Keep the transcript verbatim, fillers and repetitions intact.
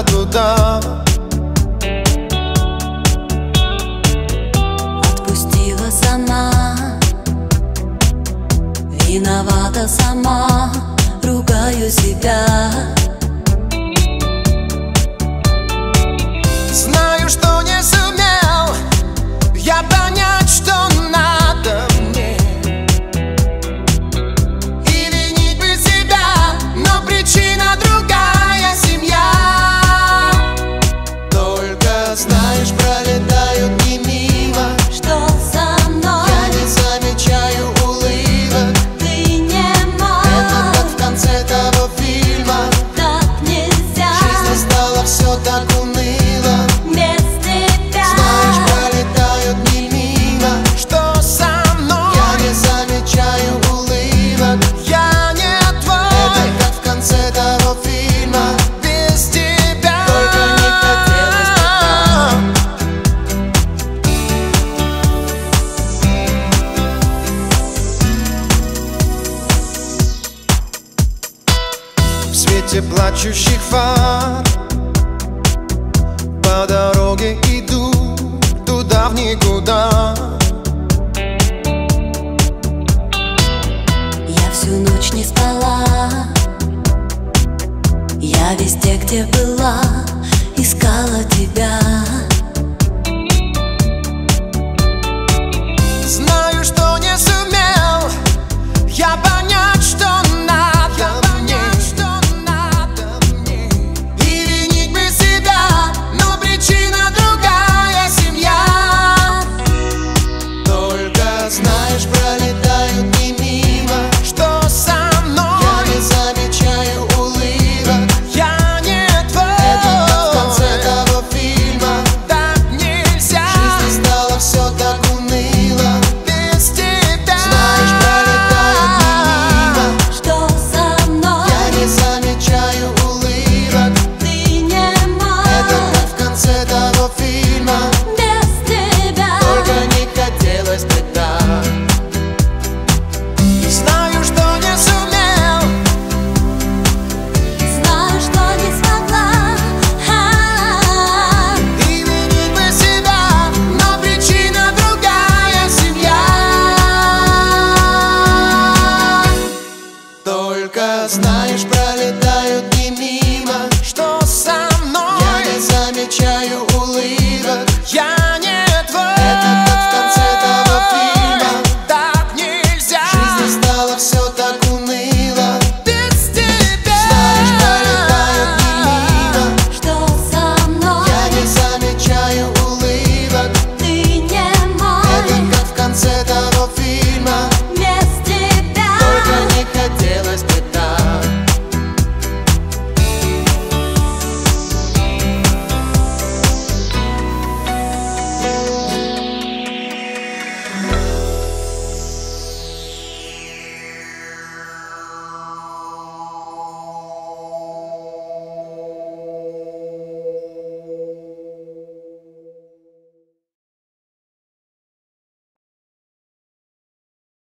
куда-то туда. Отпустила сама, виновата сама, ругаю себя. Знаю, что не сумел я понять, что надо мне, и винить бы себя, но причина другая — семья. Только знаешь, пролетают дни мимо, Что со мной? я не замечаю улыбок. Ты не мог. Это как в конце того фильма. Так нельзя. Жизнь стала все так уныло. Без тебя. Знаешь, пролетают дни мимо. Что со мной? Я не замечаю улыбок. Я не твой. Это как в конце того фильма. Без тебя. Только не хотелось бы так. В свете плачущих фар по дороге иду туда в никуда. Я всю ночь не спала, я везде, где была, искала тебя. Знаю, что